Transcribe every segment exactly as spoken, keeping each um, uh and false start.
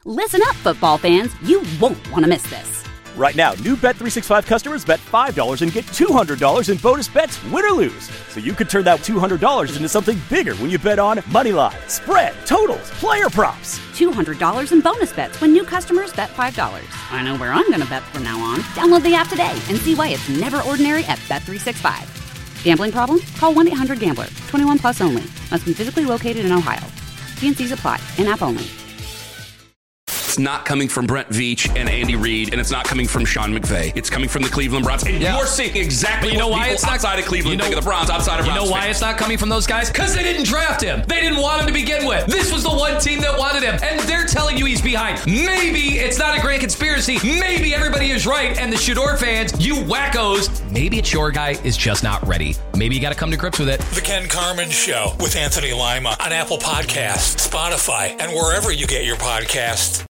Listen up, football fans. You won't want to miss this. Right now, new Bet three sixty-five customers bet five dollars and get two hundred dollars in bonus bets, win or lose. So you could turn that two hundred dollars into something bigger when you bet on money line, spread, totals, player props. two hundred dollars in bonus bets when new customers bet five dollars. I know where I'm going to bet from now on. Download the app today and see why it's never ordinary at Bet three sixty-five. Gambling problem? Call one eight hundred gambler. twenty-one plus only. Must be physically located in Ohio. T and C's apply. In-app only. It's not coming from Brent Veach and Andy Reid, and it's not coming from Sean McVay. It's coming from the Cleveland Browns. And yeah. you're seeing exactly you know what why people it's not, outside of Cleveland you know, think of the Browns, outside of Browns. You know why fans. It's not coming from those guys? Because they didn't draft him. They didn't want him to begin with. This was the one team that wanted him, and they're telling you he's behind. Maybe it's not a grand conspiracy. Maybe everybody is right, and the Shador fans, you wackos, maybe it's your guy is just not ready. Maybe you got to come to grips with it. The Ken Carman Show with Anthony Lima on Apple Podcasts, Spotify, and wherever you get your podcasts.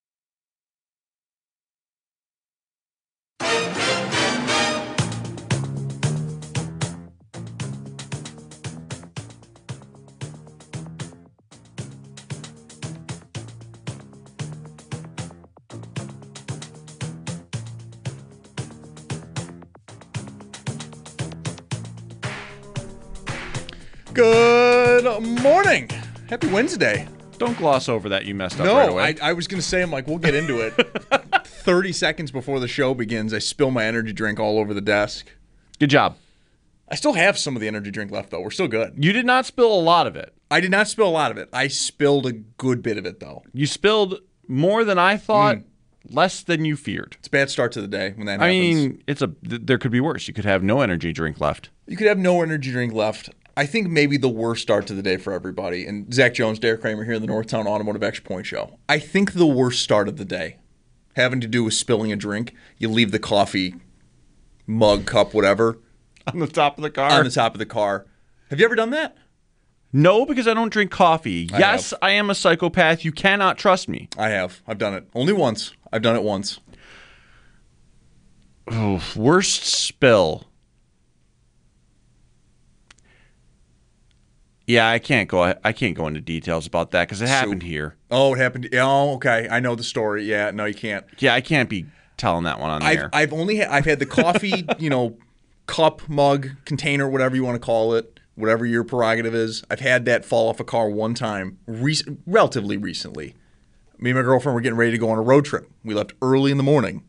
Good morning. Happy Wednesday. Don't gloss over that you messed up no, right away. I, I was going to say, I'm like, we'll get into it. thirty seconds before the show begins, I spill my energy drink all over the desk. Good job. I still have some of the energy drink left, though. We're still good. You did not spill a lot of it. I did not spill a lot of it. I spilled a good bit of it, though. You spilled more than I thought, mm. less than you feared. It's a bad start to the day when that I happens. I mean, it's a. there could be worse. You could have no energy drink left. You could have no energy drink left. I think maybe the worst start to the day for everybody, and Zach Jones, Derek Kramer here in the Northtown Automotive Extra Point Show. I think the worst start of the day, having to do with spilling a drink, you leave the coffee mug, cup, whatever. On the top of the car? On the top of the car. Have you ever done that? No, because I don't drink coffee. I yes, have. I am a psychopath. You cannot trust me. I have. I've done it. Only once. I've done it once. Oh, worst spill. Yeah, I can't go. I can't go into details about that because it happened here. Oh, it happened. Oh, okay. I know the story. Yeah, no, you can't. Yeah, I can't be telling that one on I've, there. I've only had, I've had the coffee, you know, cup, mug, container, whatever you want to call it, whatever your prerogative is. I've had that fall off a car one time, rec- relatively recently. Me and my girlfriend were getting ready to go on a road trip. We left early in the morning.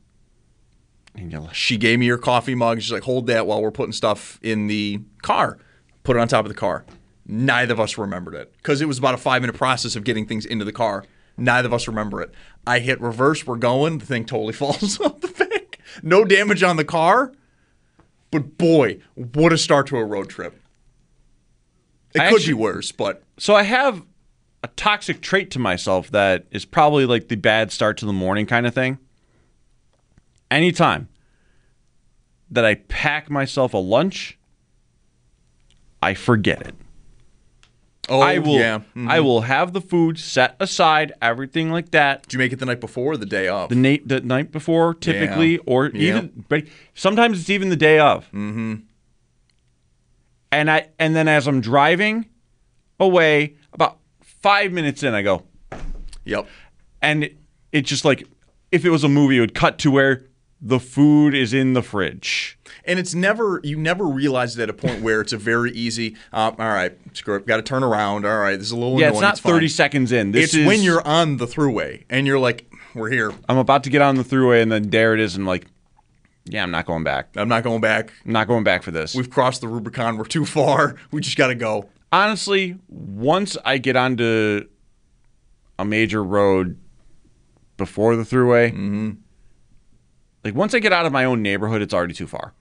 She gave me her coffee mug. She's like, hold that while we're putting stuff in the car. Put it on top of the car. Neither of us remembered it because it was about a five-minute process of getting things into the car. Neither of us remember it. I hit reverse. We're going. The thing totally falls off the thing. No damage on the car, but boy, what a start to a road trip. It I could actually, be worse, but... So I have a toxic trait to myself that is probably like the bad start to the morning kind of thing. Anytime that I pack myself a lunch, I forget it. Oh, I will, yeah. Mm-hmm. I will have the food set aside, everything like that. Did you make it the night before or the day of? The, na- the night before, typically, yeah. or yeah. even, but sometimes it's even the day of. Mm-hmm. And I, and then as I'm driving away, about five minutes in, I go, yep. And it, it's just like, if it was a movie, it would cut to where the food is in the fridge. And it's never, you never realize it at a point where it's a very easy, um, all right, screw it, got to turn around, all right, this is a little yeah, annoying. it's not it's thirty fine. seconds in. This it's is, when you're on the thruway and you're like, we're here. I'm about to get on the thruway and then there it is and like, yeah, I'm not going back. I'm not going back. I'm not going back for this. We've crossed the Rubicon. We're too far. We just got to go. Honestly, once I get onto a major road before the thruway, mm-hmm. like once I get out of my own neighborhood, it's already too far.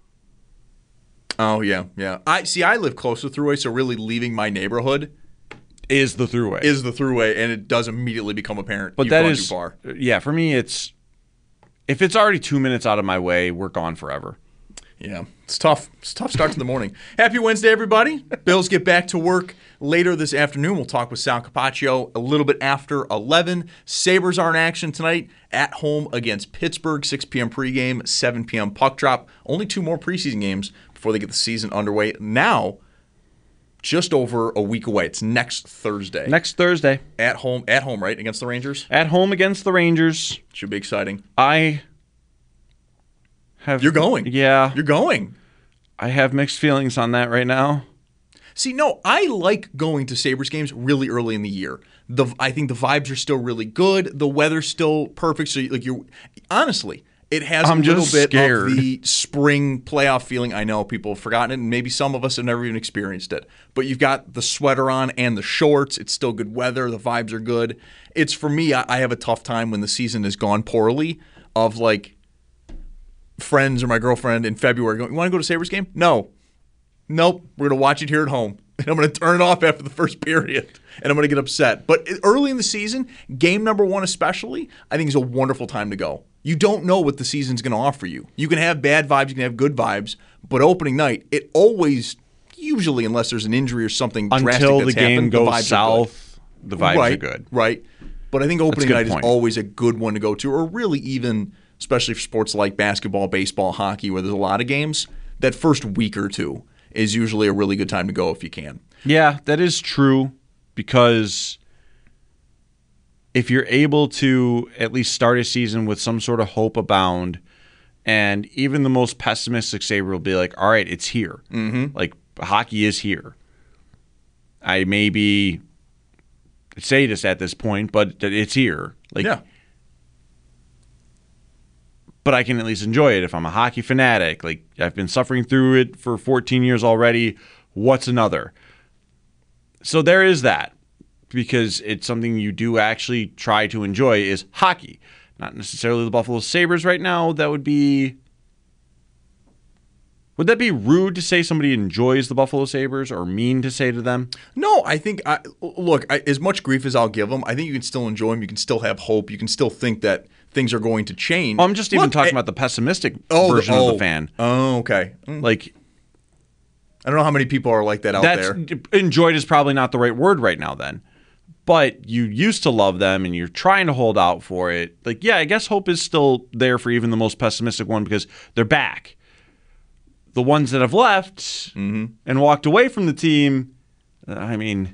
Oh, yeah, yeah. I see, I live close to the thruway, so really leaving my neighborhood is the thruway. Is the thruway, and it does immediately become apparent. But You've that gone is, too far. Yeah, for me, it's, if it's already two minutes out of my way, we're gone forever. Yeah, it's tough. It's a tough start to the morning. Happy Wednesday, everybody. Bills get back to work later this afternoon. We'll talk with Sal Capaccio a little bit after eleven. Sabres are in action tonight at home against Pittsburgh, six p.m. pregame, seven p.m. puck drop. Only two more preseason games before they get the season underway. Now, just over a week away. It's next Thursday. Next Thursday. At home, at home, right? Against the Rangers? At home against the Rangers. Should be exciting. I have... You're going. Yeah. You're going. I have mixed feelings on that right now. See, no, I like going to Sabres games really early in the year. The I think the vibes are still really good. The weather's still perfect. So, like, you're honestly, it has I'm a little just bit scared. of the spring playoff feeling. I know people have forgotten it, and maybe some of us have never even experienced it. But you've got the sweater on and the shorts. It's still good weather. The vibes are good. It's for me. I, I have a tough time when the season has gone poorly. Of like friends or my girlfriend in February going, "You want to go to Sabres game?" No. Nope, we're going to watch it here at home. And I'm going to turn it off after the first period, and I'm going to get upset. But early in the season, game number one especially, I think is a wonderful time to go. You don't know what the season's going to offer you. You can have bad vibes, you can have good vibes, but opening night, it always, usually unless there's an injury or something drastic Until that's the game happened, goes the vibes south, the vibes right, are good. Right, but I think opening good night point. is always a good one to go to, or really even, especially for sports like basketball, baseball, hockey, where there's a lot of games, that first week or two is usually a really good time to go if you can. Yeah, that is true, because if you're able to at least start a season with some sort of hope abound, and even the most pessimistic Sabre will be like, all right, it's here. Mm-hmm. Like, hockey is here. I may be a sadist at this point, but it's here. Like, yeah. But I can at least enjoy it if I'm a hockey fanatic. Like, I've been suffering through it for fourteen years already. What's another? So there is that, because it's something you do actually try to enjoy is hockey. Not necessarily the Buffalo Sabres right now. That would be... Would that be rude to say somebody enjoys the Buffalo Sabres, or mean to say to them? No, I think, I, look, I, as much grief as I'll give them, I think you can still enjoy them. You can still have hope. You can still think that things are going to change. Oh, I'm just even Look, talking I, about the pessimistic oh, version oh, of the fan. Oh, okay. Mm. Like, I don't know how many people are like that out that's, there. Enjoyed is probably not the right word right now then. But you used to love them and you're trying to hold out for it. Like, yeah, I guess hope is still there for even the most pessimistic one, because they're back. The ones that have left mm-hmm. and walked away from the team, I mean,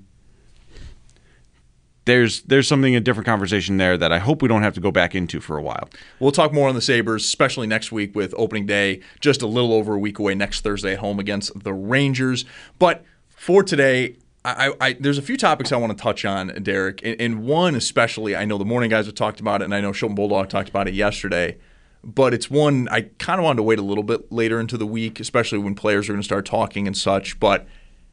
there's there's something, a different conversation there that I hope we don't have to go back into for a while. We'll talk more on the Sabres, especially next week with opening day, just a little over a week away, next Thursday at home against the Rangers. But for today, I, I, there's a few topics I want to touch on, Derek, and, and one especially, I know the morning guys have talked about it, and I know Shilton Bulldog talked about it yesterday, but it's one I kind of wanted to wait a little bit later into the week, especially when players are going to start talking and such, but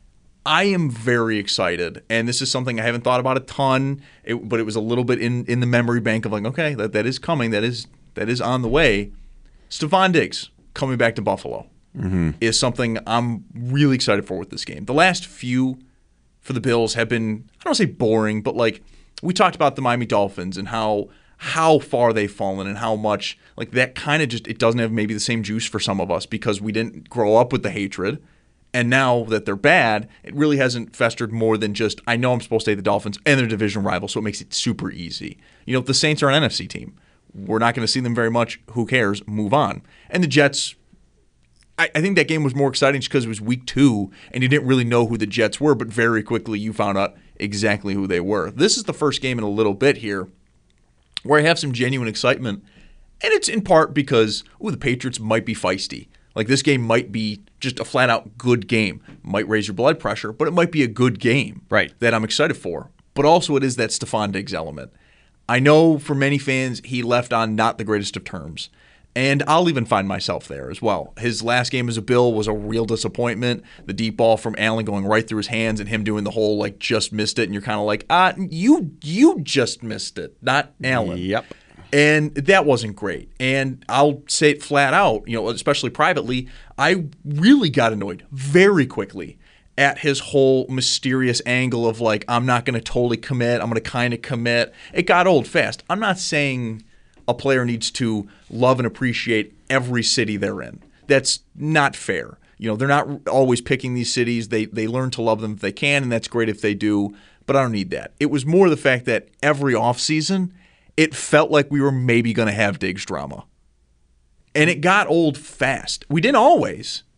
I am very excited, and this is something I haven't thought about a ton, it, but it was a little bit in, in the memory bank of like, okay, that, that is coming, that is that is on the way. Stefon Diggs coming back to Buffalo mm-hmm. is something I'm really excited for with this game. The last few for the Bills have been, I don't want to say boring, but like we talked about the Miami Dolphins and how how far they've fallen and how much like that kind of just, it doesn't have maybe the same juice for some of us because we didn't grow up with the hatred. And now that they're bad, it really hasn't festered more than just, I know I'm supposed to hate the Dolphins and their division rival, so it makes it super easy. You know, the Saints are an N F C team. We're not going to see them very much. Who cares? Move on. And the Jets, I, I think that game was more exciting just because it was week two and you didn't really know who the Jets were, but very quickly you found out exactly who they were. This is the first game in a little bit here where I have some genuine excitement, and it's in part because, ooh, the Patriots might be feisty. Like, this game might be just a flat-out good game. Might raise your blood pressure, but it might be a good game right. that I'm excited for. But also it is that Stefon Diggs element. I know for many fans he left on not the greatest of terms, and I'll even find myself there as well. His last game as a Bill was a real disappointment. The deep ball from Allen going right through his hands and him doing the whole, like, just missed it, and you're kind of like, ah, you, you just missed it, not Allen. Yep. And that wasn't great. And I'll say it flat out, you know, especially privately, I really got annoyed very quickly at his whole mysterious angle of like, I'm not going to totally commit, I'm going to kind of commit. It got old fast. I'm not saying a player needs to love and appreciate every city they're in. That's not fair. You know, they're not always picking these cities. They they learn to love them if they can, and that's great if they do, but I don't need that. It was more the fact that every offseason, it felt like we were maybe going to have Diggs drama. And it got old fast. We didn't always,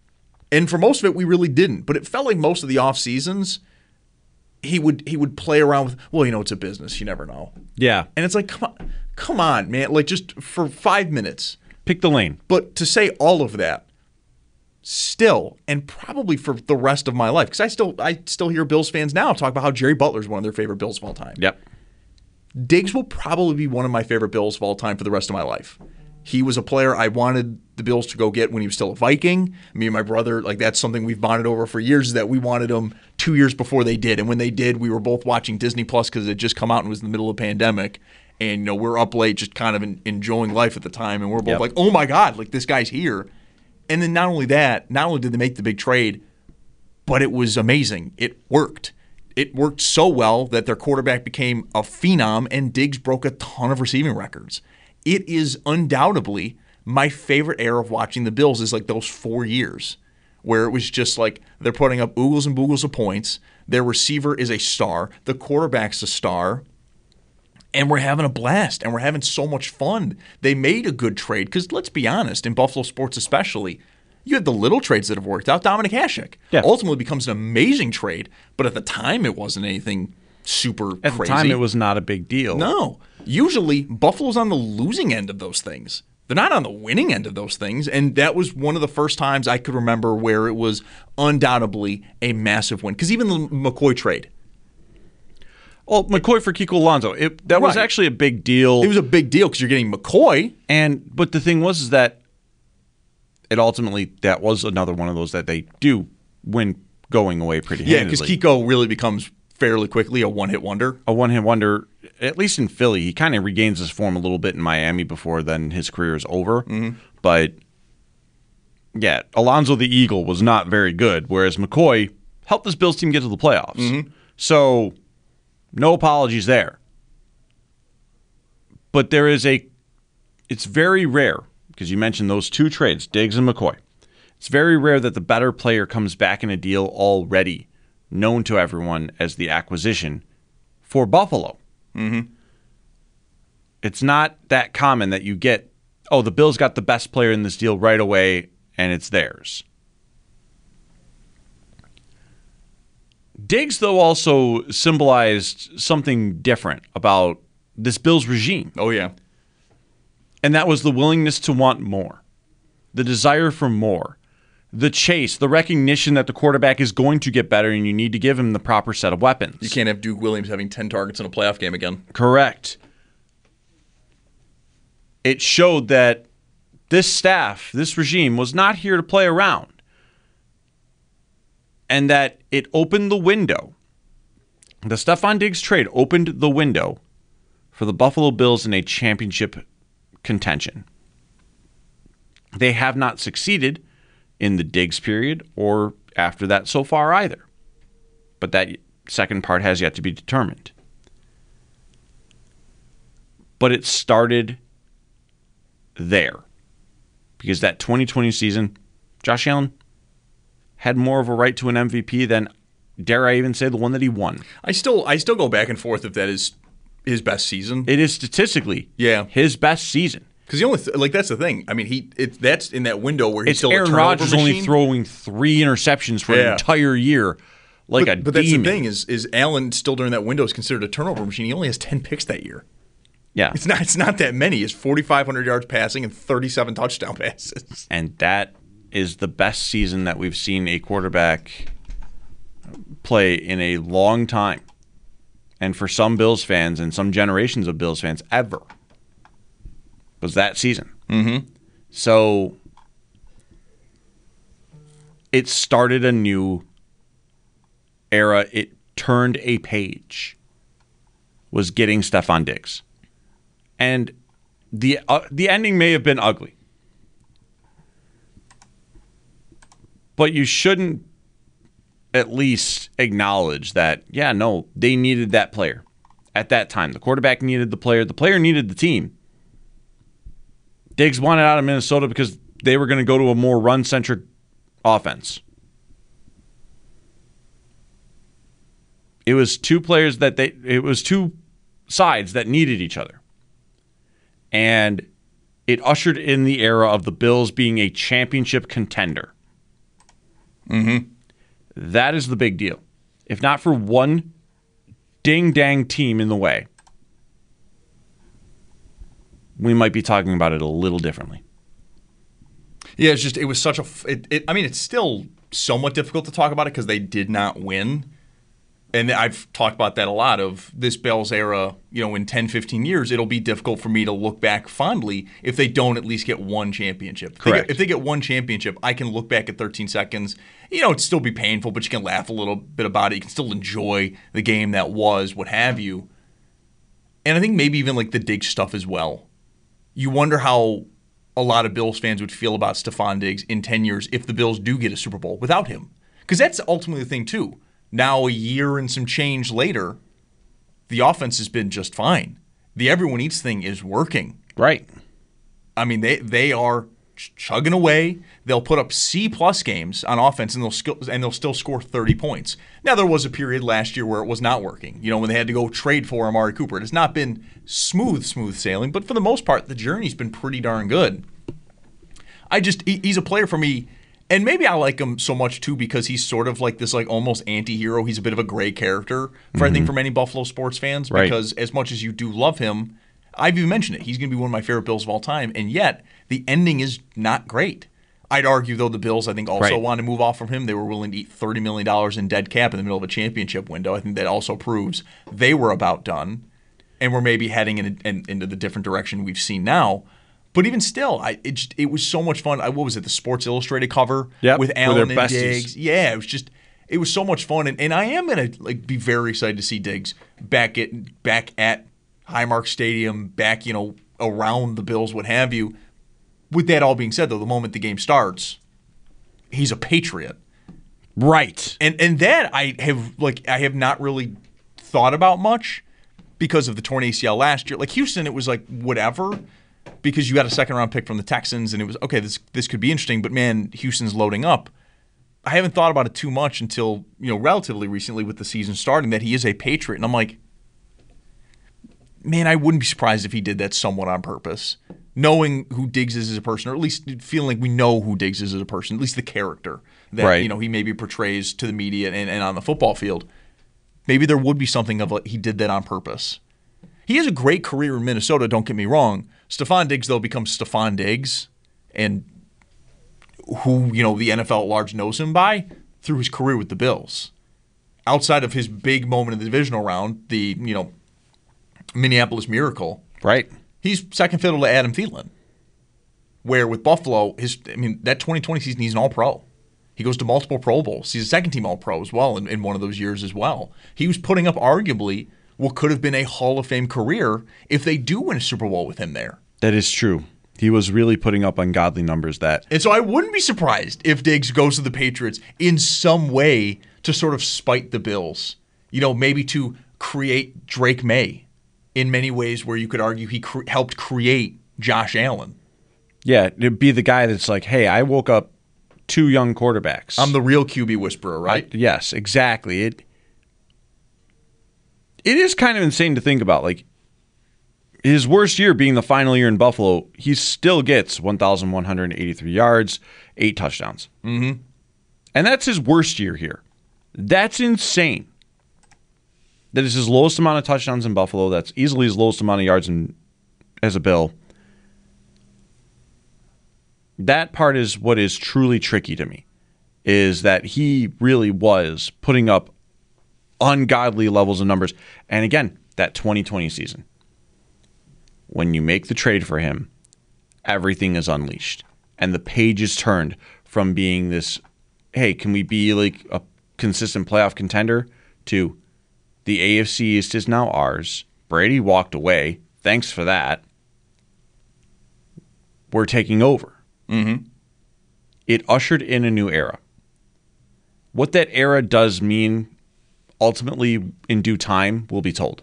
And for most of it, we really didn't. But it felt like most of the off seasons, he would he would play around with, well, you know, it's a business. You never know. Yeah. And it's like, come on, come on, man. Like, just for five minutes. Pick the lane. But to say all of that, still, and probably for the rest of my life, because I still I still hear Bills fans now talk about how Jerry Butler's one of their favorite Bills of all time. Yep. Diggs will probably be one of my favorite Bills of all time for the rest of my life. He was a player I wanted the Bills to go get when he was still a Viking. Me and my brother, like that's something we've bonded over for years, is that we wanted him two years before they did. And when they did, we were both watching Disney Plus because it had just come out and was in the middle of the pandemic. And, you know, we're up late just kind of in, enjoying life at the time. And we're both Yep. like, oh my God, like this guy's here. And then not only that, not only did they make the big trade, but it was amazing. It worked. It worked so well that their quarterback became a phenom and Diggs broke a ton of receiving records. It is undoubtedly my favorite era of watching the Bills is like those four years where it was just like they're putting up oogles and boogles of points. Their receiver is a star. The quarterback's a star. And we're having a blast, and we're having so much fun. They made a good trade because, let's be honest, in Buffalo sports especially, you have the little trades that have worked out. Dominic Hasek yeah. ultimately becomes an amazing trade, but at the time it wasn't anything super At crazy. the time, it was not a big deal. No. Usually, Buffalo's on the losing end of those things. They're not on the winning end of those things, and that was one of the first times I could remember where it was undoubtedly a massive win. Because even the McCoy trade. Well, McCoy for Kiko Alonso, it, that was Right. actually a big deal. It was a big deal because you're getting McCoy. And but the thing was is that it ultimately, that was another one of those that they do win going away pretty Yeah, handedly. because Kiko really becomes fairly quickly a one-hit wonder. A one-hit wonder, at least in Philly. He kind of regains his form a little bit in Miami before then his career is over. Mm-hmm. But, yeah, Alonzo the Eagle was not very good, whereas McCoy helped this Bills team get to the playoffs. Mm-hmm. So, no apologies there. But there is a – it's very rare, because you mentioned those two trades, Diggs and McCoy. It's very rare that the better player comes back in a deal already known to everyone as the acquisition for Buffalo. Mm-hmm. It's not that common that you get, oh, the Bills got the best player in this deal right away, and it's theirs. Diggs, though, also symbolized something different about this Bills regime. Oh, yeah. And that was the willingness to want more, the desire for more, the chase, the recognition that the quarterback is going to get better and you need to give him the proper set of weapons. You can't have Duke Williams having ten targets in a playoff game again. Correct. It showed that this staff, this regime, was not here to play around. And that it opened the window. The Stephon Diggs trade opened the window for the Buffalo Bills in a championship contention. They have not succeeded in the Diggs period or after that so far either. But that second part has yet to be determined. But it started there. Because that twenty twenty season, Josh Allen had more of a right to an M V P than, dare I even say, the one that he won. I still I still go back and forth if that is his best season. It is statistically Yeah. his best season. Because the only th- like that's the thing. I mean, he it, that's in that window where he's It's still Aaron a turnover Rodgers machine. only throwing three interceptions for Yeah. an entire year, like but, a but that's demon. the thing is is Allen still during that window is considered a turnover machine. He only has ten picks that year. Yeah, It's not it's not that many. It's forty-five hundred yards passing and thirty-seven touchdown passes. and that is the best season that we've seen a quarterback play in a long time. And for some Bills fans and some generations of Bills fans ever, was that season. Mm-hmm. So it started a new era. It turned a page. Was getting Stephon Diggs. And the uh, the ending may have been ugly. But you shouldn't at least acknowledge that, yeah, no, they needed that player at that time. The quarterback needed the player. The player needed the team. Diggs wanted out of Minnesota because they were going to go to a more run-centric offense. It was two players that they, it was two sides that needed each other. And it ushered in the era of the Bills being a championship contender. Mm-hmm. That is the big deal. If not for one ding-dang team in the way, we might be talking about it a little differently. Yeah, it's just, it was such a, it, it, I mean, it's still somewhat difficult to talk about it because they did not win. And I've talked about that a lot of this Bills era, you know, in ten, fifteen years, it'll be difficult for me to look back fondly if they don't at least get one championship. If Correct. They get, if they get one championship, I can look back at thirteen seconds. You know, it'd still be painful, but you can laugh a little bit about it. You can still enjoy the game that was, what have you. And I think maybe even like the Diggs stuff as well. You wonder how a lot of Bills fans would feel about Stephon Diggs in ten years if the Bills do get a Super Bowl without him. Because that's ultimately the thing, too. Now, a year and some change later, the offense has been just fine. The everyone eats thing is working. Right. I mean, they they are chugging away. They'll put up C-plus games on offense, and they'll sk- and they'll still score thirty points. Now, there was a period last year where it was not working. You know, when they had to go trade for Amari Cooper. It has not been smooth, smooth sailing, but for the most part, the journey's been pretty darn good. I just he, he's a player for me. And maybe I like him so much, too, because he's sort of like this like almost anti-hero. He's a bit of a gray character, for mm-hmm. I think, for many Buffalo sports fans. Right. Because as much as you do love him, I've even mentioned it. He's going to be one of my favorite Bills of all time. And yet, the ending is not great. I'd argue, though, the Bills, I think, also right. want to move off from him. They were willing to eat thirty million dollars in dead cap in the middle of a championship window. I think that also proves they were about done. And we're maybe heading in, in, into the different direction we've seen now. But even still, I it, just, it was so much fun. I, what was it, the Sports Illustrated cover yep, with Allen and besties. Diggs? Yeah, it was just it was so much fun, and, and I am gonna like be very excited to see Diggs back at back at Highmark Stadium, back you know around the Bills, what have you. With that all being said, though, the moment the game starts, he's a Patriot, right? And and that I have like I have not really thought about much because of the torn A C L last year. Like Houston, it was like whatever. Because you got a second-round pick from the Texans, and it was, okay, this this could be interesting, but, man, Houston's loading up. I haven't thought about it too much until, you know, relatively recently with the season starting, that he is a Patriot. And I'm like, man, I wouldn't be surprised if he did that somewhat on purpose. Knowing who Diggs is as a person, or at least feeling like we know who Diggs is as a person, at least the character that, right. you know, he maybe portrays to the media and, and on the football field. Maybe there would be something of like he did that on purpose. He has a great career in Minnesota, don't get me wrong. Stephon Diggs, though, becomes Stephon Diggs, and who, you know, the N F L at large knows him by through his career with the Bills. Outside of his big moment in the divisional round, the, you know, Minneapolis Miracle. Right. He's second fiddle to Adam Thielen. Where with Buffalo, his I mean, that twenty twenty season, he's an all-pro. He goes to multiple Pro Bowls. He's a second-team all-pro as well in, in one of those years as well. He was putting up arguably what could have been a Hall of Fame career if they do win a Super Bowl with him there. That is true. He was really putting up ungodly numbers that. And so I wouldn't be surprised if Diggs goes to the Patriots in some way to sort of spite the Bills. You know, maybe to create Drake May in many ways where you could argue he cre- helped create Josh Allen. Yeah, it'd be the guy that's like, hey, I woke up two young quarterbacks. I'm the real Q B whisperer, right? I, yes, exactly. It. It is kind of insane to think about. Like, his worst year being the final year in Buffalo, he still gets one thousand one hundred eighty-three yards, eight touchdowns. Mm-hmm. And that's his worst year here. That's insane. That is his lowest amount of touchdowns in Buffalo. That's easily his lowest amount of yards in, as a Bill. That part is what is truly tricky to me, is that he really was putting up ungodly levels of numbers. And again, that twenty twenty season, when you make the trade for him, everything is unleashed. And the page is turned from being this, hey, can we be like a consistent playoff contender, to the A F C East is now ours. Brady walked away. Thanks for that. We're taking over. Mm-hmm. It ushered in a new era. What that era does mean, ultimately, in due time, will be told.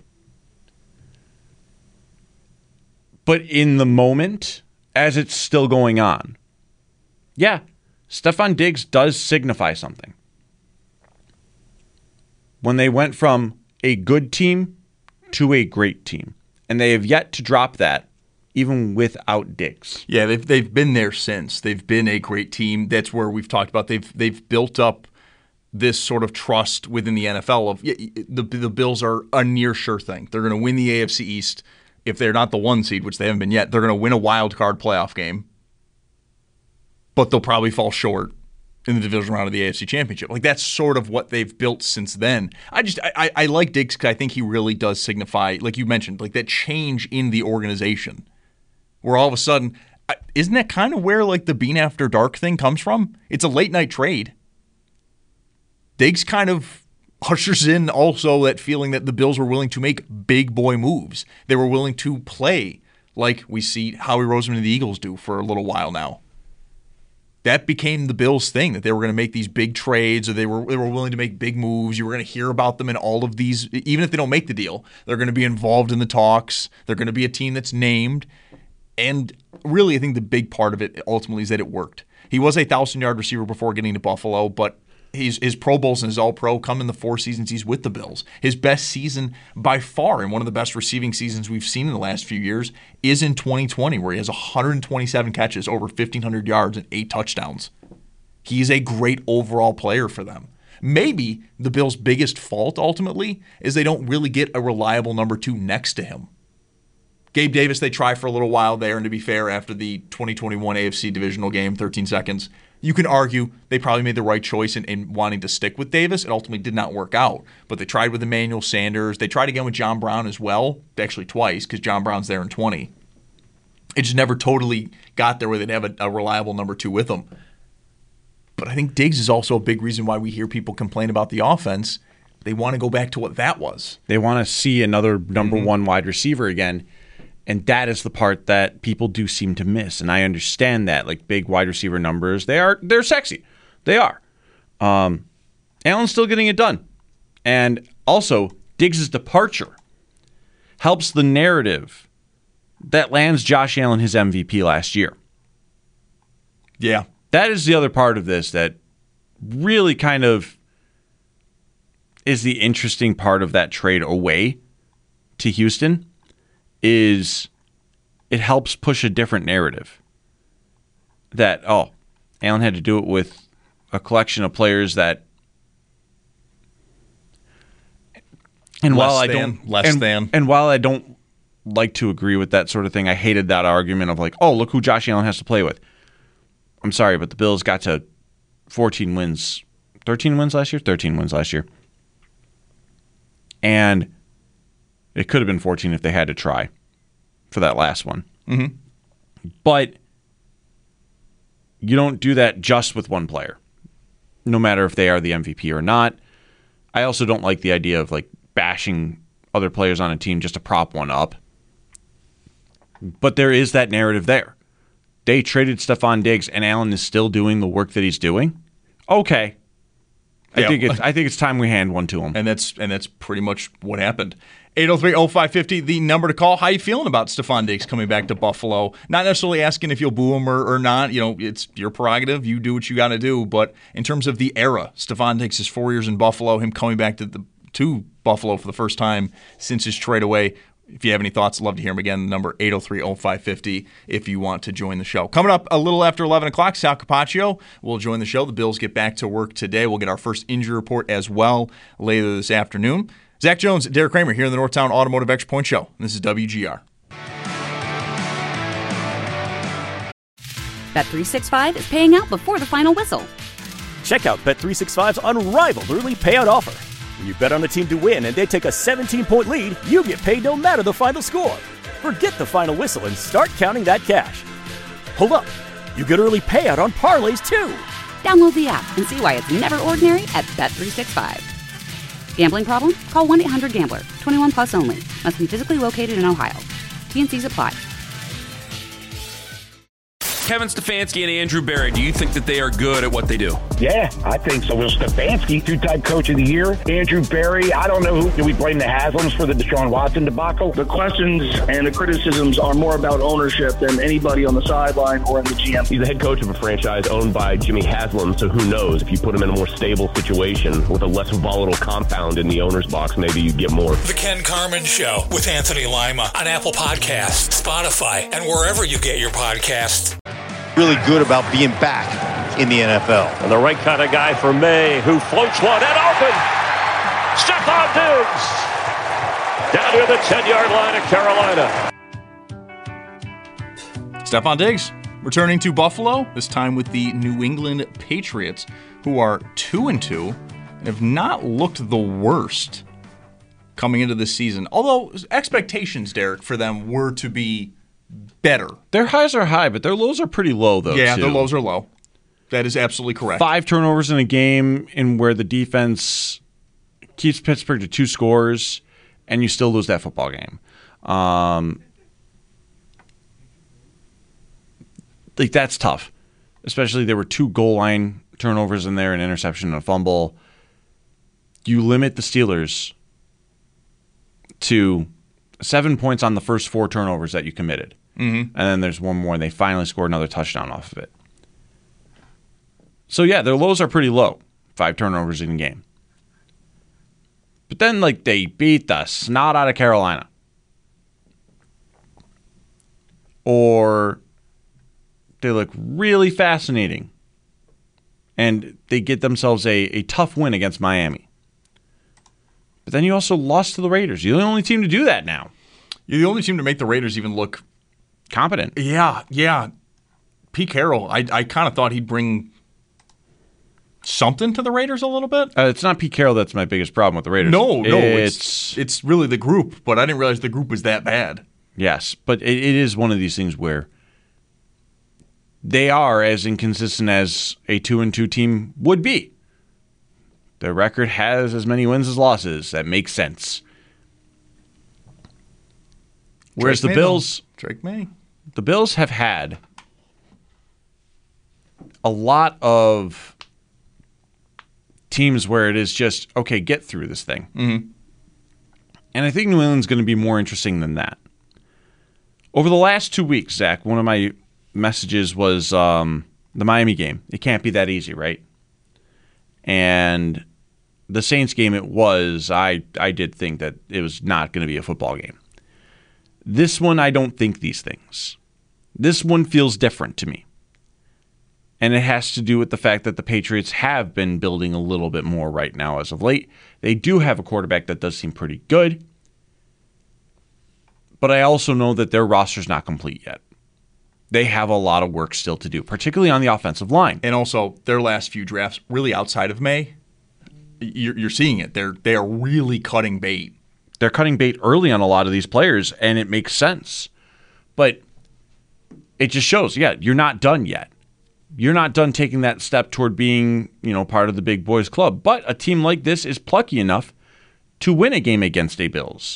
But in the moment, as it's still going on, yeah, Stephon Diggs does signify something. When they went from a good team to a great team, and they have yet to drop that even without Diggs. Yeah, they've they've been there since. They've been a great team. That's where we've talked about they've they've built up this sort of trust within the N F L of yeah, the the Bills are a near sure thing. They're going to win the A F C East. If they're not the one seed, which they haven't been yet, they're going to win a wild card playoff game. But they'll probably fall short in the division round of the A F C Championship. Like, that's sort of what they've built since then. I just I, I like Diggs because I think he really does signify, like you mentioned, like that change in the organization, where all of a sudden, isn't that kind of where like the Bean After Dark thing comes from? It's a late night trade. Diggs kind of ushers in also that feeling that the Bills were willing to make big boy moves. They were willing to play like we see Howie Roseman and the Eagles do for a little while now. That became the Bills' thing, that they were going to make these big trades, or they were they were willing to make big moves. You were going to hear about them in all of these, even if they don't make the deal. They're going to be involved in the talks. They're going to be a team that's named. And really, I think the big part of it ultimately is that it worked. He was a one thousand-yard receiver before getting to Buffalo, but His, his Pro Bowls and his All-Pro come in the four seasons he's with the Bills. His best season by far, and one of the best receiving seasons we've seen in the last few years, is in twenty twenty, where he has one hundred twenty-seven catches, over fifteen hundred yards, and eight touchdowns. He's a great overall player for them. Maybe the Bills' biggest fault, ultimately, is they don't really get a reliable number two next to him. Gabe Davis, they try for a little while there, and to be fair, after the twenty twenty-one A F C divisional game, thirteen seconds, you can argue they probably made the right choice in, in wanting to stick with Davis. It ultimately did not work out. But they tried with Emmanuel Sanders. They tried again with John Brown as well, actually twice, because John Brown's there in twenty. It just never totally got there where they'd have a, a reliable number two with them. But I think Diggs is also a big reason why we hear people complain about the offense. They want to go back to what that was. They want to see another number mm-hmm. one wide receiver again. And that is the part that people do seem to miss. And I understand that. Like, big wide receiver numbers, they are, they're sexy. They are. Um, Allen's still getting it done. And also, Diggs' departure helps the narrative that lands Josh Allen his M V P last year. Yeah. That is the other part of this that really kind of is the interesting part of that trade away to Houston. Is it helps push a different narrative that, oh, Allen had to do it with a collection of players that, and less while I than, don't, less and, than, and while I don't like to agree with that sort of thing, I hated that argument of like, oh, look who Josh Allen has to play with. I'm sorry, but the Bills got to fourteen wins, thirteen wins last year, thirteen wins last year, and it could have been fourteen if they had to try for that last one. Mm-hmm. But you don't do that just with one player, no matter if they are the M V P or not. I also don't like the idea of like bashing other players on a team just to prop one up. But there is that narrative there. They traded Stephon Diggs, and Allen is still doing the work that he's doing. Okay. I yeah. think it's I think it's time we hand one to him. And that's and that's pretty much what happened. eight oh three oh five five oh, the number to call. How you feeling about Stephon Diggs coming back to Buffalo? Not necessarily asking if you'll boo him or, or not. You know, it's your prerogative. You do what you got to do. But in terms of the era, Stephon Diggs is four years in Buffalo, him coming back to the to Buffalo for the first time since his trade away. If you have any thoughts, I'd love to hear them again. The number eight oh three oh five five oh if you want to join the show. Coming up a little after eleven o'clock, Sal Capaccio will join the show. The Bills get back to work today. We'll get our first injury report as well later this afternoon. Zach Jones, Derek Kramer here in the Northtown Automotive Extra Point Show. This is W G R. Bet three sixty-five is paying out before the final whistle. Check out Bet three sixty-five's unrivaled early payout offer. When you bet on a team to win and they take a seventeen-point lead, you get paid no matter the final score. Forget the final whistle and start counting that cash. Hold up. You get early payout on parlays, too. Download the app and see why it's never ordinary at Bet three sixty-five. Gambling problem? Call one eight hundred gambler. twenty-one plus only. Must be physically located in Ohio. T and C's apply. Kevin Stefanski and Andrew Berry, do you think that they are good at what they do? Yeah, I think so. Well, Stefanski, two-time coach of the year. Andrew Berry, I don't know who. Do we blame the Haslams for the Deshaun Watson debacle? The questions and the criticisms are more about ownership than anybody on the sideline or in the G M. He's the head coach of a franchise owned by Jimmy Haslam, so who knows? If you put him in a more stable situation with a less volatile compound in the owner's box, maybe you get more. The Ken Carman Show with Anthony Lima on Apple Podcasts, Spotify, and wherever you get your podcasts. Really good about being back in the N F L. And the right kind of guy for May, who floats one and open. Stefon Diggs down near the ten-yard line of Carolina. Stefon Diggs returning to Buffalo, this time with the New England Patriots, who are two and two and have not looked the worst coming into this season. Although expectations, Derek, for them were to be better. Their highs are high, but their lows are pretty low, though. Yeah, too. their lows are low. That is absolutely correct. Five turnovers in a game in where the defense keeps Pittsburgh to two scores, and you still lose that football game. Um, like that's tough, especially there were two goal line turnovers in there, an interception and a fumble. You limit the Steelers to seven points on the first four turnovers that you committed. Mm-hmm. And then there's one more, and they finally scored another touchdown off of it. So, yeah, their lows are pretty low. Five turnovers in a game. But then, like, they beat the snot out of Carolina. Or they look really fascinating. And they get themselves a, a tough win against Miami. But then you also lost to the Raiders. You're the only team to do that now. You're the only team to make the Raiders even look competent. Yeah, yeah. Pete Carroll, I, I kind of thought he'd bring something to the Raiders a little bit. Uh, it's not Pete Carroll that's my biggest problem with the Raiders. No, no. It's it's, it's really the group, but I didn't realize the group was that bad. Yes, but it, it is one of these things where they are as inconsistent as a two and two team would be. Their record has as many wins as losses. That makes sense. Whereas Drake the May, Bills, though. Drake May, the Bills have had a lot of teams where it is just, okay, get through this thing. Mm-hmm. And I think New England's going to be more interesting than that. Over the last two weeks, Zach, one of my messages was um, the Miami game. It can't be that easy, right? And the Saints game, it was. I, I did think that it was not going to be a football game. This one, I don't think these things. This one feels different to me. And it has to do with the fact that the Patriots have been building a little bit more right now as of late. They do have a quarterback that does seem pretty good. But I also know that their roster's not complete yet. They have a lot of work still to do, particularly on the offensive line. And also, their last few drafts, really outside of May, you're, you're seeing it. They're they are really cutting bait. They're cutting bait early on a lot of these players, and it makes sense. But it just shows, yeah, you're not done yet. You're not done taking that step toward being, you know, part of the big boys club. But a team like this is plucky enough to win a game against a Bills.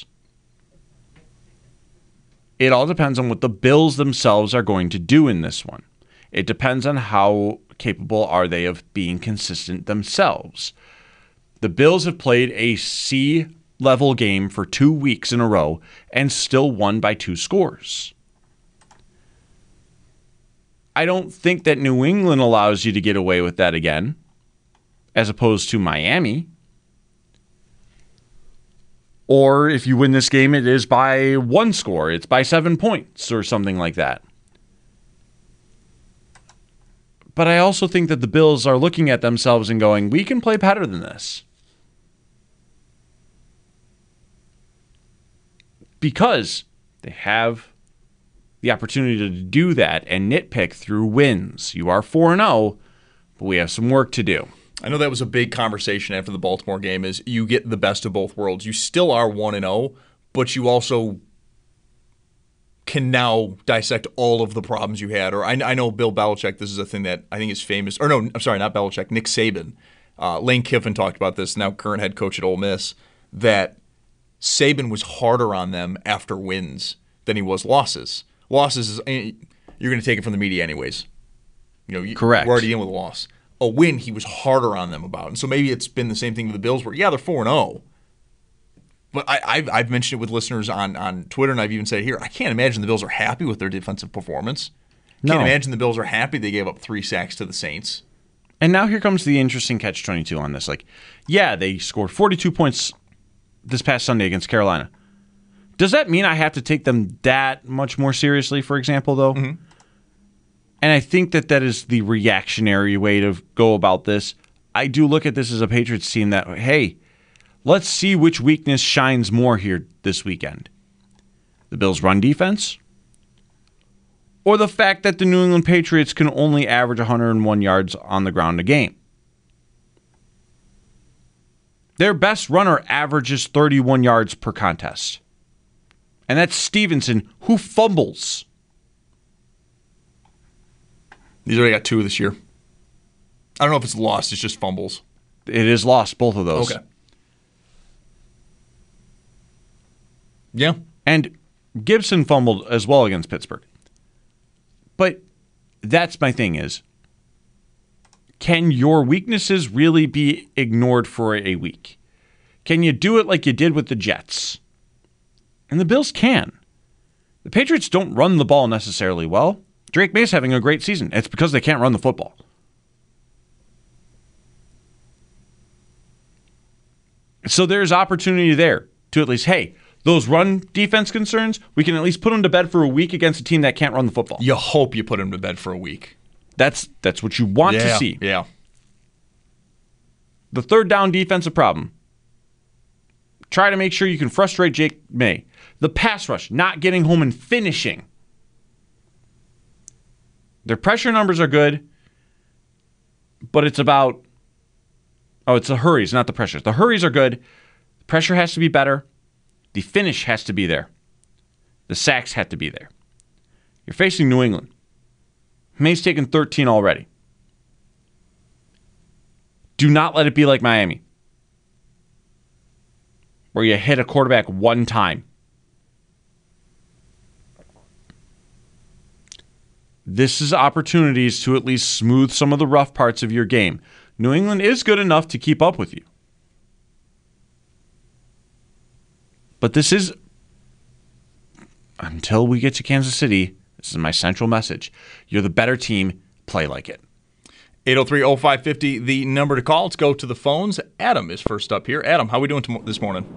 It all depends on what the Bills themselves are going to do in this one. It depends on how capable are they of being consistent themselves. The Bills have played a C-level game for two weeks in a row and still won by two scores. I don't think that New England allows you to get away with that again, as opposed to Miami. Or if you win this game, it is by one score. It's by seven points or something like that. But I also think that the Bills are looking at themselves and going, we can play better than this. Because they have the opportunity to do that and nitpick through wins. You are four and oh, but we have some work to do. I know that was a big conversation after the Baltimore game is you get the best of both worlds. You still are one and oh, but you also can now dissect all of the problems you had. Or I, I know Bill Belichick, this is a thing that I think is famous. Or no, I'm sorry, not Belichick, Nick Saban. Uh, Lane Kiffin talked about this, now current head coach at Ole Miss, that Saban was harder on them after wins than he was losses. Losses is, you're going to take it from the media anyways. You know, you, Correct. We're already in with a loss. A win, he was harder on them about. And so maybe it's been the same thing with the Bills where, yeah, they're four and oh. But I, I've, I've mentioned it with listeners on, on Twitter, and I've even said it here, I can't imagine the Bills are happy with their defensive performance. I can't No. imagine the Bills are happy they gave up three sacks to the Saints. And now here comes the interesting catch twenty-two on this. Like, yeah, they scored forty-two points this past Sunday against Carolina. Does that mean I have to take them that much more seriously, for example, though? Mm-hmm. And I think that that is the reactionary way to go about this. I do look at this as a Patriots team that, hey, let's see which weakness shines more here this weekend. The Bills' run defense? Or the fact that the New England Patriots can only average one hundred one yards on the ground a game? Their best runner averages thirty-one yards per contest. And that's Stevenson, who fumbles. He's already got two this year. I don't know if it's lost, it's just fumbles. It is lost, both of those. Okay. Yeah. And Gibson fumbled as well against Pittsburgh. But that's my thing is, can your weaknesses really be ignored for a week? Can you do it like you did with the Jets? And the Bills can. The Patriots don't run the ball necessarily well. Drake May's having a great season. It's because they can't run the football. So there's opportunity there to at least, hey, those run defense concerns, we can at least put them to bed for a week against a team that can't run the football. You hope you put them to bed for a week. That's that's what you want yeah, to see. Yeah. The third down defensive problem. Try to make sure you can frustrate Jake May. The pass rush, not getting home and finishing. Their pressure numbers are good, but it's about, oh, it's the hurries, not the pressures. The hurries are good. The pressure has to be better. The finish has to be there. The sacks have to be there. You're facing New England. May's taken thirteen already. Do not let it be like Miami, where you hit a quarterback one time. This is opportunities to at least smooth some of the rough parts of your game. New England is good enough to keep up with you. But this is, until we get to Kansas City, this is my central message. You're the better team. Play like it. eight oh three oh five five oh, the number to call. Let's go to the phones. Adam is first up here. Adam, how are we doing tom- this morning?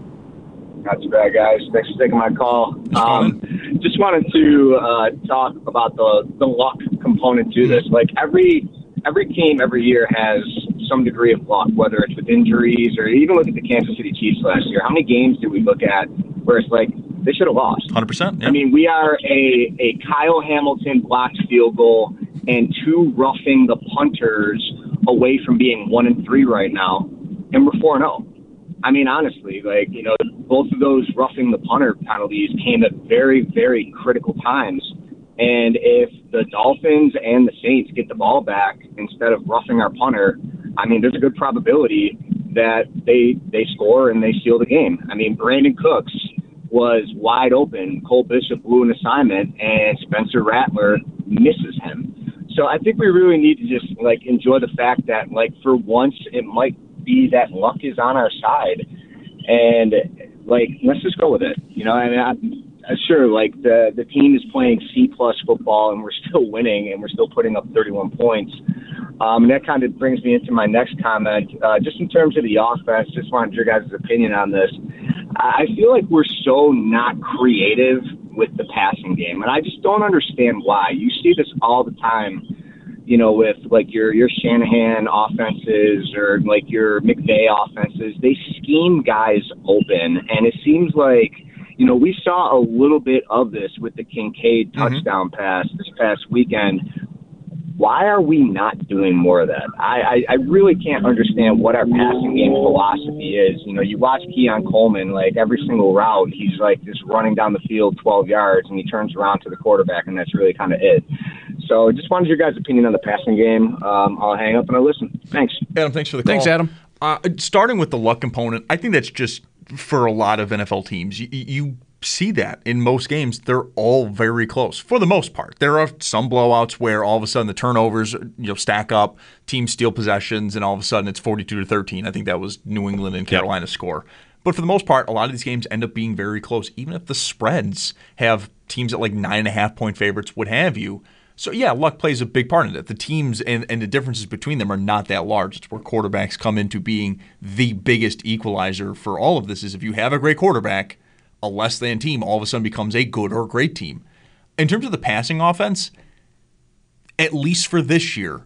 Not too bad, guys. Thanks for taking my call. Um, just wanted to uh, talk about the, the luck component to this. Like every every team every year has some degree of luck, whether it's with injuries or even look at the Kansas City Chiefs last year. How many games did we look at where it's like they should have lost? one hundred percent. Yeah. I mean, we are a, a Kyle Hamilton blocked field goal and two roughing the punters away from being one and three right now, and we're four and zero. I mean, honestly, like, you know, both of those roughing the punter penalties came at very, very critical times. And if the Dolphins and the Saints get the ball back instead of roughing our punter, I mean, there's a good probability that they they score and they steal the game. I mean, Brandon Cooks was wide open. Cole Bishop blew an assignment, and Spencer Rattler misses him. So I think we really need to just, like, enjoy the fact that, like, for once it might be that luck is on our side, and like let's just go with it. You know, I mean, I, I, sure, like the the team is playing C plus football, and we're still winning, and we're still putting up thirty-one points. Um, and that kind of brings me into my next comment. Uh, just in terms of the offense, just wanted your guys' opinion on this. I feel like we're so not creative with the passing game, and I just don't understand why. You see this all the time. You know, with like your, your Shanahan offenses or like your McVay offenses, they scheme guys open. And it seems like, you know, we saw a little bit of this with the Kincaid touchdown mm-hmm. pass this past weekend. Why are we not doing more of that? I, I, I really can't understand what our passing game philosophy is. You know, you watch Keon Coleman, like every single route, he's like just running down the field twelve yards, and he turns around to the quarterback, and that's really kind of it. So just wanted your guys' opinion on the passing game. Um, I'll hang up and I'll listen. Thanks. Adam, thanks for the call. Thanks, Adam. Uh, starting with the luck component, I think that's just for a lot of N F L teams. You, you see that in most games. They're all very close for the most part. There are some blowouts where all of a sudden the turnovers, you know, stack up, teams steal possessions, and all of a sudden it's forty-two to thirteen. I think that was New England and Carolina's yep. score. But for the most part, a lot of these games end up being very close, even if the spreads have teams at like nine and a half point favorites, what have you. So yeah, luck plays a big part in it. The teams and, and the differences between them are not that large. It's where quarterbacks come into being the biggest equalizer for all of this. Is if you have a great quarterback, a less than team all of a sudden becomes a good or great team. In terms of the passing offense, at least for this year,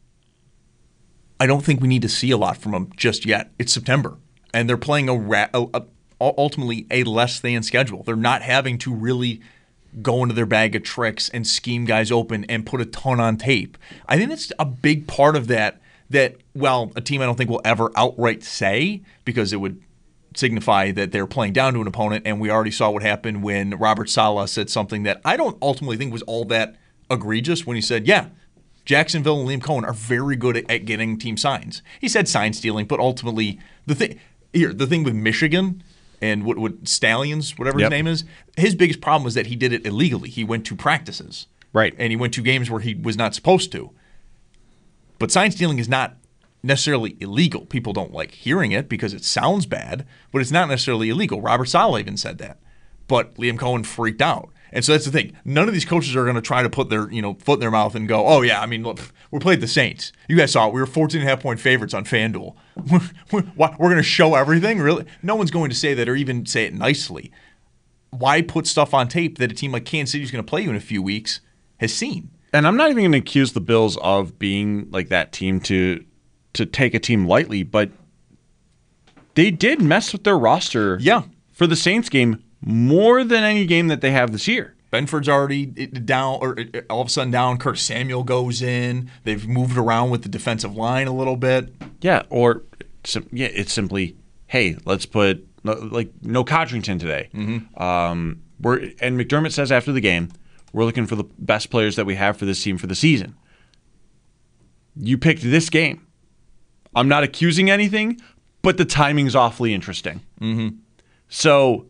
I don't think we need to see a lot from them just yet. It's September, and they're playing a, ra- a, a ultimately a less than schedule. They're not having to really go into their bag of tricks and scheme guys open and put a ton on tape. I think that's a big part of that, that, well, a team I don't think will ever outright say, because it would signify that they're playing down to an opponent, and we already saw what happened when Robert Saleh said something that I don't ultimately think was all that egregious when he said, yeah, Jacksonville and Liam Cohen are very good at, at getting team signs. He said sign stealing, but ultimately the thing here, the thing with Michigan and what, what Stallions, whatever yep. his name is, his biggest problem was that he did it illegally. He went to practices. Right. And he went to games where he was not supposed to. But sign stealing is not necessarily illegal. People don't like hearing it because it sounds bad, but it's not necessarily illegal. Robert Saleh even said that. But Liam Cohen freaked out. And so that's the thing. None of these coaches are going to try to put their, you know, foot in their mouth and go, oh, yeah, I mean, look, we played the Saints. You guys saw it. We were fourteen and a half point favorites on FanDuel. We're, we're going to show everything? Really? No one's going to say that or even say it nicely. Why put stuff on tape that a team like Kansas City is going to play you in a few weeks has seen? And I'm not even going to accuse the Bills of being like that team to – to take a team lightly, but they did mess with their roster yeah. for the Saints game more than any game that they have this year. Benford's already down, or all of a sudden down. Curtis Samuel goes in. They've moved around with the defensive line a little bit. Yeah, or yeah, it's simply, hey, let's put like no Codrington today. Mm-hmm. Um, we're and McDermott says after the game, we're looking for the best players that we have for this team for the season. You picked this game. I'm not accusing anything, but the timing's awfully interesting. Mm-hmm. So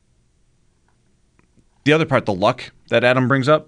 the other part, the luck that Adam brings up,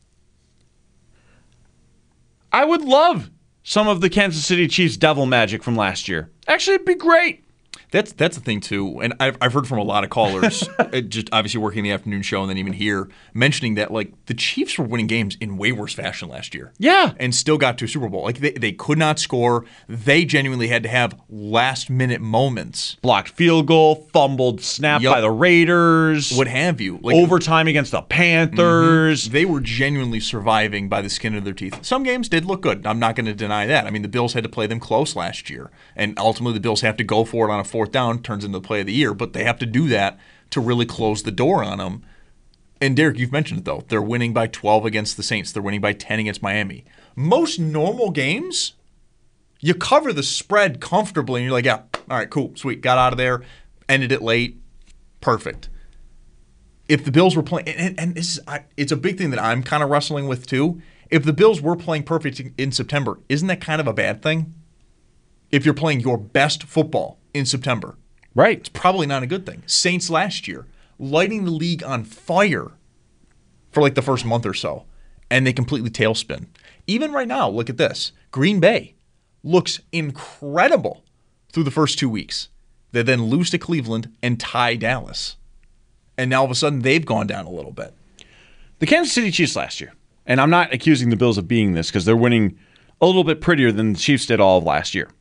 I would love some of the Kansas City Chiefs devil magic from last year. Actually, it'd be great. That's that's the thing, too. And I've, I've heard from a lot of callers, just obviously working the afternoon show and then even here, mentioning that like the Chiefs were winning games in way worse fashion last year. Yeah. And still got to a Super Bowl. Like they, they could not score. They genuinely had to have last-minute moments. Blocked field goal, fumbled snap yep. by the Raiders. What have you. Like, overtime against the Panthers. Mm-hmm. They were genuinely surviving by the skin of their teeth. Some games did look good. I'm not going to deny that. I mean, the Bills had to play them close last year. And ultimately the Bills have to go for it on a fourth down, turns into the play of the year, but they have to do that to really close the door on them. And Derek, you've mentioned it though. They're winning by twelve against the Saints. They're winning by ten against Miami. Most normal games, you cover the spread comfortably and you're like, yeah, all right, cool, sweet, got out of there, ended it late, perfect. If the Bills were playing, and, and this is, I, it's a big thing that I'm kind of wrestling with too. If the Bills were playing perfect in September, isn't that kind of a bad thing? If you're playing your best football in September. Right. It's probably not a good thing. Saints last year, lighting the league on fire for like the first month or so, and they completely tailspin. Even right now, look at this. Green Bay looks incredible through the first two weeks. They then lose to Cleveland and tie Dallas. And now all of a sudden they've gone down a little bit. The Kansas City Chiefs last year, and I'm not accusing the Bills of being this because they're winning a little bit prettier than the Chiefs did all of last year.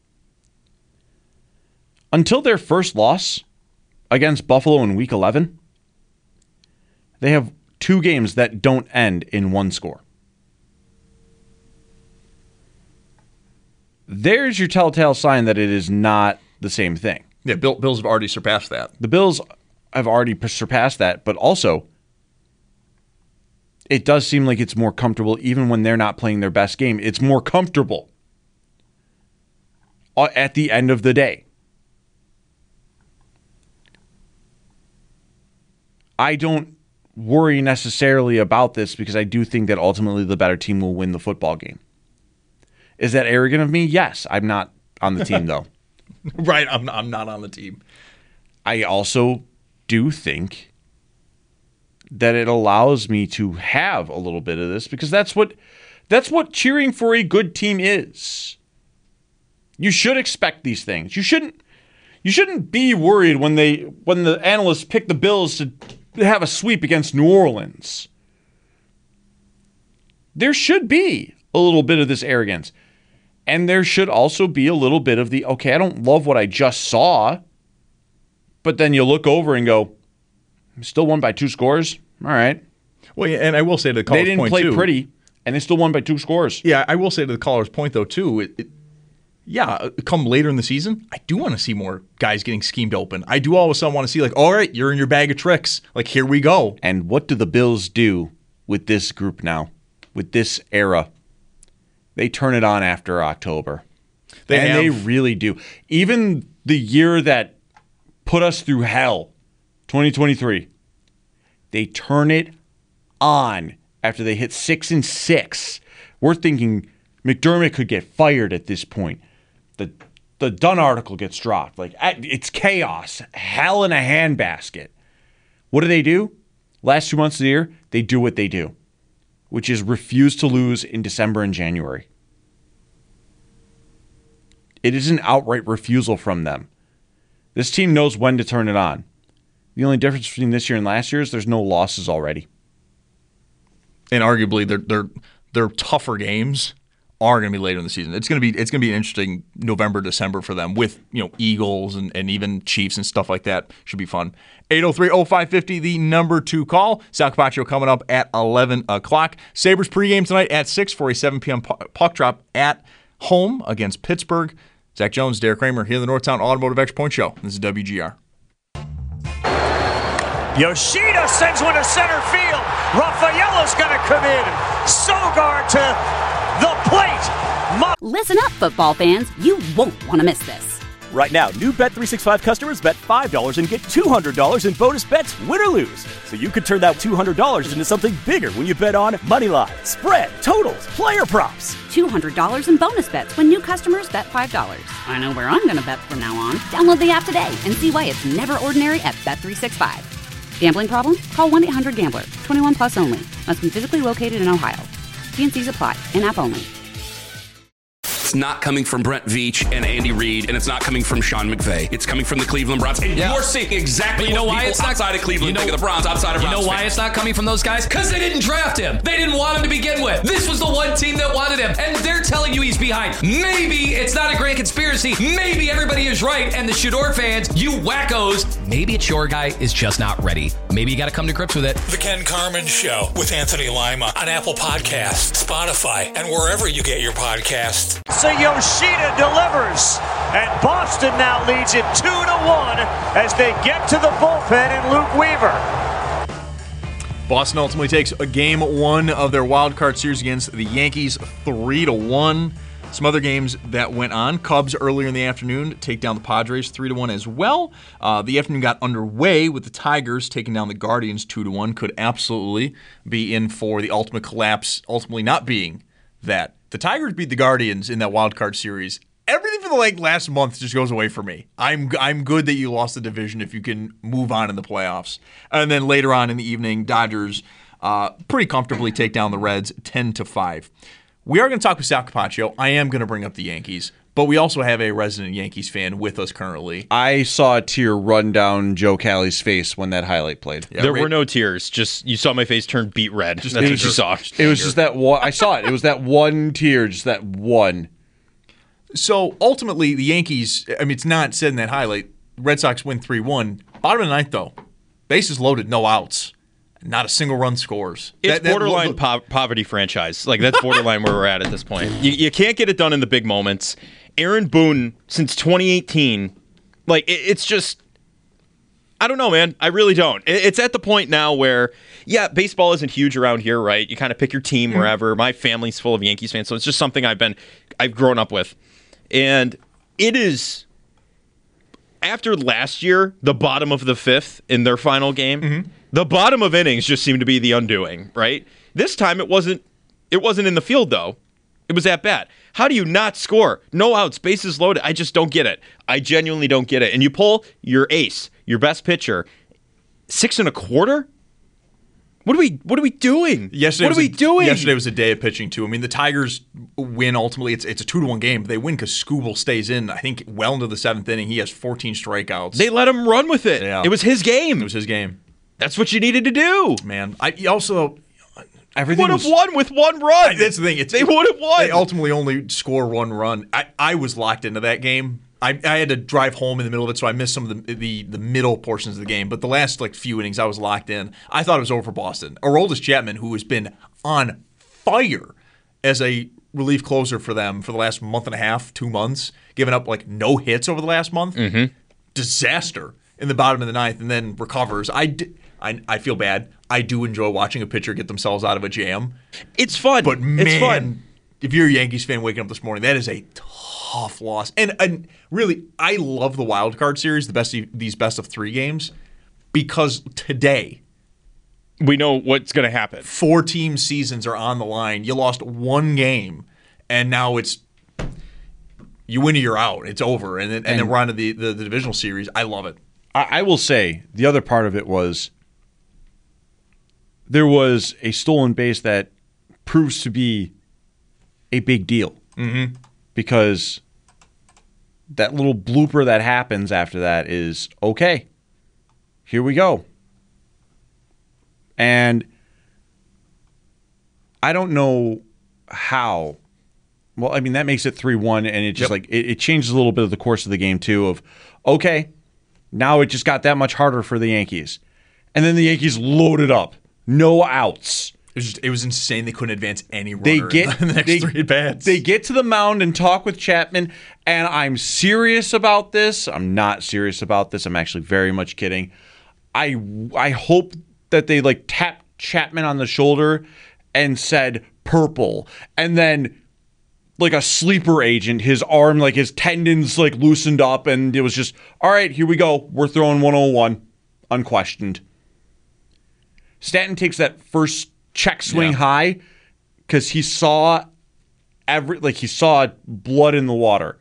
Until their first loss against Buffalo in Week eleven, they have two games that don't end in one score. There's your telltale sign that it is not the same thing. Yeah, Bill, Bills have already surpassed that. The Bills have already surpassed that, but also it does seem like it's more comfortable even when they're not playing their best game. It's more comfortable at the end of the day. I don't worry necessarily about this because I do think that ultimately the better team will win the football game. Is that arrogant of me? Yes. I'm not on the team, though. Right. I'm not, I'm not on the team. I also do think that it allows me to have a little bit of this, because that's what that's what cheering for a good team is. You should expect these things. You shouldn't you shouldn't be worried when they when the analysts pick the Bills to have a sweep against New Orleans. There should be a little bit of this arrogance. And there should also be a little bit of the, okay, I don't love what I just saw, but then you look over and go, still won by two scores? All right. Well, yeah, and I will say to the caller's point, they didn't point play too, pretty, and they still won by two scores. Yeah, I will say to the caller's point, though, too, it, it, yeah, come later in the season, I do want to see more guys getting schemed open. I do all of a sudden want to see, like, all right, you're in your bag of tricks. Like, here we go. And what do the Bills do with this group now, with this era? They turn it on after October. They and have. They really do. Even the year that put us through hell, twenty twenty-three, they turn it on after they hit six and six. We're thinking McDermott could get fired at this point. The the Dunn article gets dropped. Like, it's chaos. Hell in a handbasket. What do they do? Last two months of the year, they do what they do, which is refuse to lose in December and January. It is an outright refusal from them. This team knows when to turn it on. The only difference between this year and last year is there's no losses already. And arguably, their their their tougher games are going to be later in the season. It's going to be it's going to be an interesting November, December for them with, you know, Eagles and, and even Chiefs and stuff like that. Should be fun. eight oh three oh five fifty, the number two call. Sal Capaccio coming up at eleven o'clock. Sabres pregame tonight at six for a seven p.m. puck drop at home against Pittsburgh. Zach Jones, Derek Kramer here in the Northtown Automotive Extra Point Show. This is W G R. Yoshida sends one to center field. Rafaela's going to come in. Sogard to the plate. Mo- Listen up, football fans. You won't want to miss this. Right now, new Bet three sixty-five customers bet five dollars and get two hundred dollars in bonus bets, win or lose. So you could turn that two hundred dollars into something bigger when you bet on money line, spread, totals, player props. two hundred dollars in bonus bets when new customers bet five dollars. I know where I'm going to bet from now on. Download the app today and see why it's never ordinary at Bet three sixty-five. Gambling problem? Call one eight hundred gambler. twenty-one plus only. Must be physically located in Ohio. T and C's apply. In-app only. It's not coming from Brent Veach and Andy Reid, and it's not coming from Sean McVay. It's coming from the Cleveland Browns. And yeah. you're seeing exactly you know what why people it's not, outside of Cleveland you know, think of the Browns, outside of You Browns know why fans. it's not coming from those guys? Because they didn't draft him. They didn't want him to begin with. This was the one team that wanted him, and they're telling you he's behind. Maybe it's not a grand conspiracy. Maybe everybody is right, and the Shador fans, you wackos, maybe it's your guy is just not ready. Maybe you got to come to grips with it. The Ken Carman Show with Anthony Lima on Apple Podcasts, Spotify, and wherever you get your podcasts. So Yoshida delivers, and Boston now leads it two to one as they get to the bullpen and Luke Weaver. Boston ultimately takes a game one of their wild card series against the Yankees three to one. Some other games that went on. Cubs earlier in the afternoon take down the Padres three to one as well. Uh, the afternoon got underway with the Tigers taking down the Guardians two to one. Could absolutely be in for the ultimate collapse, ultimately not being that. The Tigers beat the Guardians in that wild card series. Everything for the like last month just goes away for me. I'm I'm good that you lost the division if you can move on in the playoffs. And then later on in the evening, Dodgers uh, pretty comfortably take down the Reds ten to five. We are going to talk with Sal Capaccio. I am going to bring up the Yankees, but we also have a resident Yankees fan with us currently. I saw a tear run down Joe Callie's face when that highlight played. Yeah, there were no tears. Just you saw my face turn beet red. Just That's what you saw. It was just that one. I saw it. It was that one tear, just that one. So ultimately, the Yankees, I mean, it's not said in that highlight. Red Sox win three one. Bottom of the ninth, though. Bases loaded, no outs. Not a single run scores. It's that, that, borderline look, po- poverty franchise. Like, that's borderline where we're at at this point. You, you can't get it done in the big moments. Aaron Boone, since twenty eighteen, like, it, it's just, I don't know, man. I really don't. It, it's at the point now where, yeah, baseball isn't huge around here, right? You kind of pick your team wherever. My family's full of Yankees fans, so it's just something I've been, I've grown up with. And it is, after last year, the bottom of the fifth in their final game, mm-hmm. the bottom of innings just seemed to be the undoing, right? This time it wasn't it wasn't in the field, though. It was at bat. How do you not score? No outs, bases loaded. I just don't get it. I genuinely don't get it. And you pull your ace, your best pitcher, six and a quarter? What are we What are we doing? Yesterday what are we a, doing? Yesterday was a day of pitching too. I mean, the Tigers win ultimately. It's it's a two to one game. But they win because Skubal stays in. I think well into the seventh inning. He has fourteen strikeouts. They let him run with it. Yeah. It was his game. It was his game. That's what you needed to do, man. I also everything would have won with one run. That's the thing. It's, they would have won. They ultimately only score one run. I, I was locked into that game. I, I had to drive home in the middle of it, so I missed some of the, the the middle portions of the game. But the last like few innings, I was locked in. I thought it was over for Boston. Aroldis Chapman, who has been on fire as a relief closer for them for the last month and a half, two months, giving up like no hits over the last month. Mm-hmm. Disaster in the bottom of the ninth, and then recovers. I, d- I, I feel bad. I do enjoy watching a pitcher get themselves out of a jam. It's fun. But man, it's fun. If you're a Yankees fan waking up this morning, that is a tough loss. And, and really, I love the wild card series, the best of, these best of three games, because today we know what's going to happen. Four team seasons are on the line. You lost one game, and now it's you win or you're out. It's over, and then, and, and then we're on to the, the, the divisional series. I love it. I, I will say the other part of it was there was a stolen base that proves to be a big deal. Mm-hmm. Because that little blooper that happens after that is, okay, here we go. And I don't know how. Well, I mean, that makes it three one, and it just yep. like it, it changes a little bit of the course of the game, too, of, okay, now it just got that much harder for the Yankees. And then the Yankees loaded up. No outs. It was, just, it was insane. They couldn't advance any runner they get, in the next they, three at-bats. They get to the mound and talk with Chapman, and I'm serious about this. I'm not serious about this. I'm actually very much kidding. I I hope that they like tapped Chapman on the shoulder and said purple, and then like a sleeper agent, his arm, like his tendons like loosened up, and it was just, all right, here we go. We're throwing one oh one, unquestioned. Stanton takes that first check swing yeah. high because he saw every like he saw blood in the water.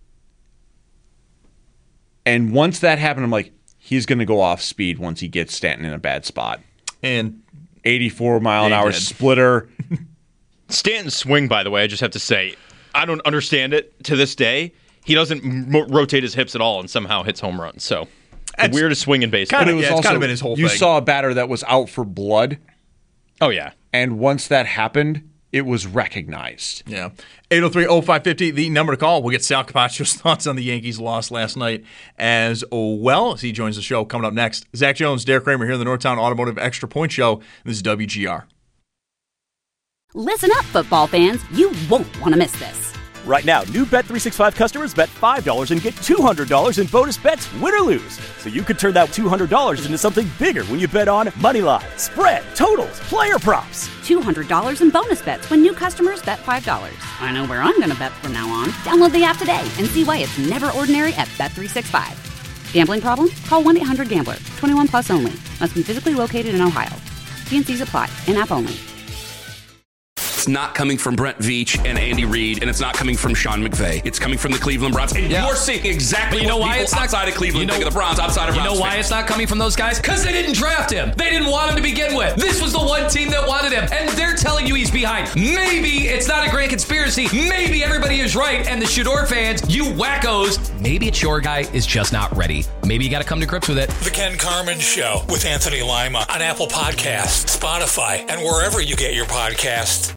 And once that happened, I'm like, he's going to go off speed once he gets Stanton in a bad spot. And eighty-four mile an hour splitter. Stanton's swing, by the way, I just have to say, I don't understand it to this day. He doesn't m- rotate his hips at all and somehow hits home runs. So, the weirdest swing in baseball. Kind of, of, yeah, it's also, kind of been his whole you thing. You saw a batter that was out for blood. Oh, yeah. And once that happened, it was recognized. Yeah. eight oh three oh five five oh, the number to call. We'll get Sal Capaccio's thoughts on the Yankees' loss last night as well as he joins the show coming up next. Zach Jones, Derek Kramer here in the Northtown Automotive Extra Point Show. This is W G R. Listen up, football fans. You won't want to miss this. Right now, new Bet three sixty-five customers bet five dollars and get two hundred dollars in bonus bets, win or lose. So you could turn that two hundred dollars into something bigger when you bet on money line, spread, totals, player props. two hundred dollars in bonus bets when new customers bet five dollars. I know where I'm going to bet from now on. Download the app today and see why it's never ordinary at Bet three sixty-five. Gambling problem? Call one eight hundred gambler. twenty-one plus only. Must be physically located in Ohio. T and C's apply. In-app only. It's not coming from Brent Veach and Andy Reid, and it's not coming from Sean McVay. It's coming from the Cleveland Browns. And yeah. you're seeing exactly you know what why people it's not, outside of Cleveland you know, think of the Browns, outside of You Browns know why fans. it's not coming from those guys? Because they didn't draft him. They didn't want him to begin with. This was the one team that wanted him, and they're telling you he's behind. Maybe it's not a grand conspiracy. Maybe everybody is right, and the Shador fans, you wackos, maybe it's your guy is just not ready. Maybe you got to come to grips with it. The Ken Carman Show with Anthony Lima on Apple Podcasts, Spotify, and wherever you get your podcasts.